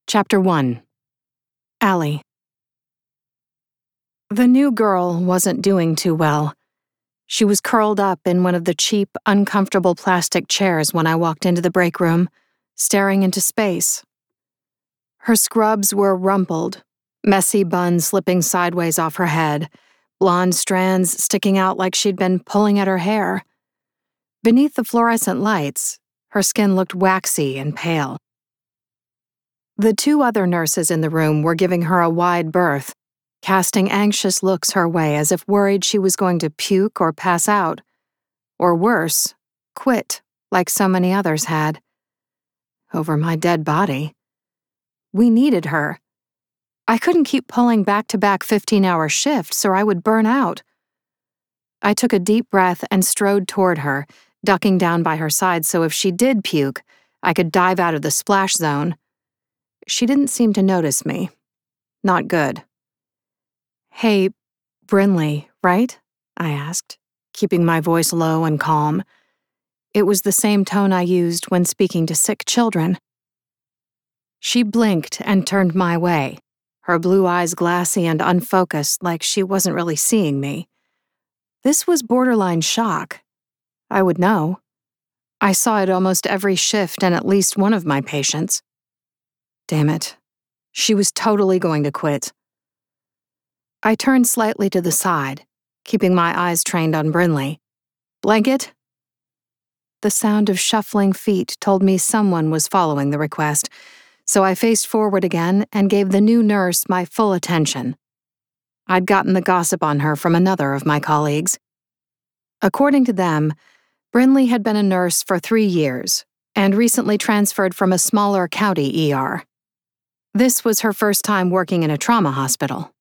Chapter 1. Allie. The new girl wasn't doing too well. She was curled up in one of the cheap, uncomfortable plastic chairs when I walked into the break room, staring into space. Her scrubs were rumpled, messy bun slipping sideways off her head, blonde strands sticking out like she'd been pulling at her hair. Beneath the fluorescent lights, her skin looked waxy and pale. The two other nurses in the room were giving her a wide berth, casting anxious looks her way as if worried she was going to puke or pass out. Or worse, quit, like so many others had. Over my dead body. We needed her. I couldn't keep pulling back-to-back 15-hour shifts or I would burn out. I took a deep breath and strode toward her, ducking down by her side so if she did puke, I could dive out of the splash zone. She didn't seem to notice me. Not good. "Hey, Brinley, right?" I asked, keeping my voice low and calm. It was the same tone I used when speaking to sick children. She blinked and turned my way, her blue eyes glassy and unfocused like she wasn't really seeing me. This was borderline shock. I would know. I saw it almost every shift and at least one of my patients. Damn it. She was totally going to quit. I turned slightly to the side, keeping my eyes trained on Brinley. "Blanket?" The sound of shuffling feet told me someone was following the request, so I faced forward again and gave the new nurse my full attention. I'd gotten the gossip on her from another of my colleagues. According to them, Brinley had been a nurse for 3 years and recently transferred from a smaller county ER. This was her first time working in a trauma hospital.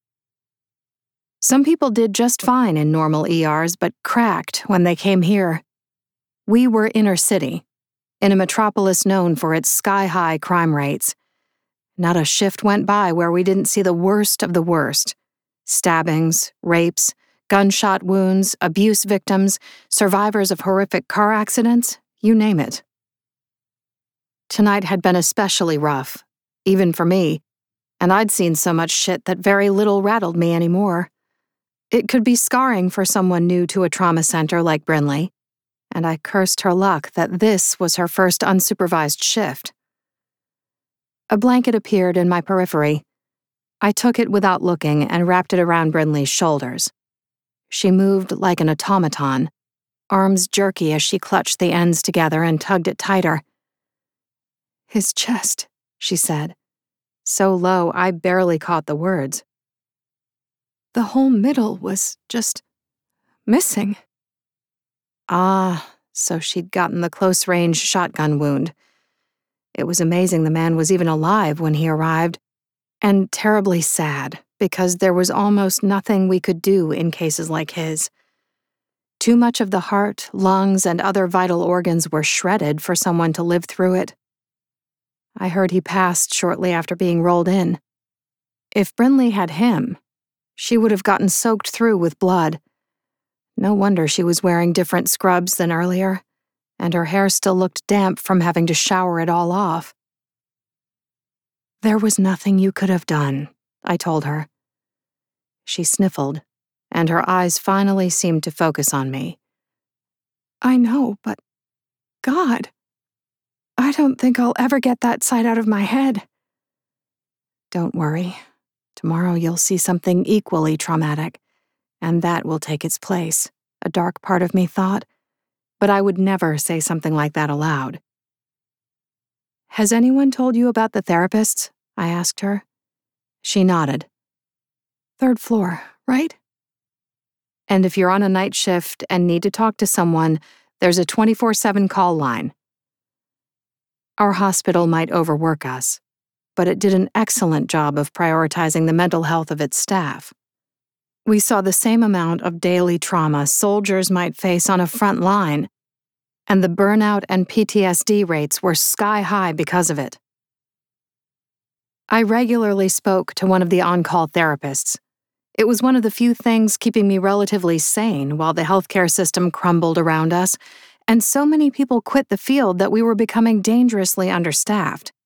Some people did just fine in normal ERs, but cracked when they came here. We were inner city, in a metropolis known for its sky-high crime rates. Not a shift went by where we didn't see the worst of the worst. Stabbings, rapes, gunshot wounds, abuse victims, survivors of horrific car accidents, you name it. Tonight had been especially rough, even for me, and I'd seen so much shit that very little rattled me anymore. It could be scarring for someone new to a trauma center like Brinley, and I cursed her luck that this was her first unsupervised shift. A blanket appeared in my periphery. I took it without looking and wrapped it around Brinley's shoulders. She moved like an automaton, arms jerky as she clutched the ends together and tugged it tighter. "His chest," she said, so low I barely caught the words. "The whole middle was just missing." Ah, so she'd gotten the close-range shotgun wound. It was amazing the man was even alive when he arrived, and terribly sad because there was almost nothing we could do in cases like his. Too much of the heart, lungs, and other vital organs were shredded for someone to live through it. I heard he passed shortly after being rolled in. If Brinley had him, she would have gotten soaked through with blood. No wonder she was wearing different scrubs than earlier, and her hair still looked damp from having to shower it all off. "There was nothing you could have done," I told her. She sniffled, and her eyes finally seemed to focus on me. "I know, but God, I don't think I'll ever get that side out of my head." "Don't worry. Tomorrow you'll see something equally traumatic, and that will take its place," a dark part of me thought, but I would never say something like that aloud. "Has anyone told you about the therapists?" I asked her. She nodded. "3rd floor, right? And if you're on a night shift and need to talk to someone, there's a 24/7 call line." Our hospital might overwork us, but it did an excellent job of prioritizing the mental health of its staff. We saw the same amount of daily trauma soldiers might face on a front line, and the burnout and PTSD rates were sky-high because of it. I regularly spoke to one of the on-call therapists. It was one of the few things keeping me relatively sane while the healthcare system crumbled around us, and so many people quit the field that we were becoming dangerously understaffed.